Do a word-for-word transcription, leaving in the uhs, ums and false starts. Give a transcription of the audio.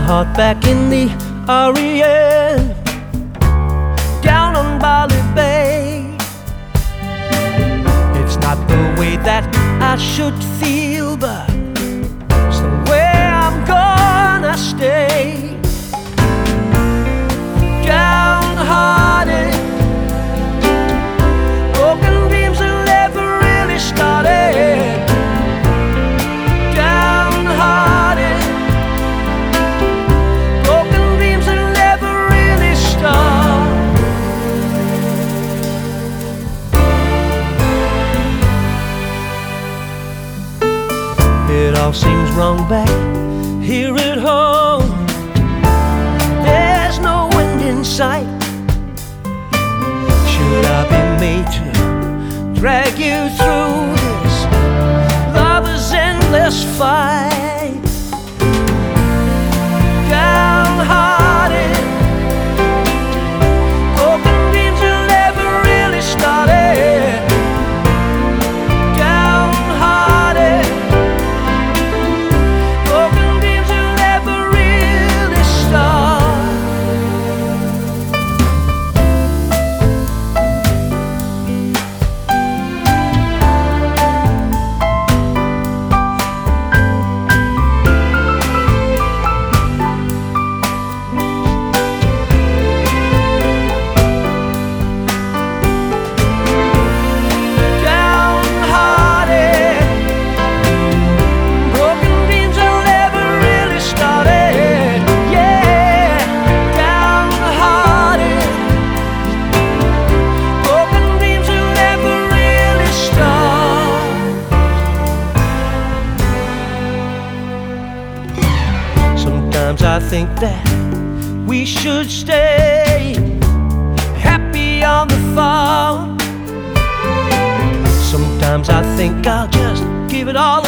heart back in the R E N, down on Bali Bay. It's not the way that I should feel, but it's the way I'm gonna stay. Downhearted, broken dreams that never really started. Downhearted, broken dreams that never really start. It all seems wrong back here at home. There's no end in sight. Should I be made to drag you through this lover's endless fight? Downhearted, broken dreams that never really started. Downhearted, broken dreams that never really start. Sometimes I think that we should stay happy on the farm. Sometimes I think I'll just give it all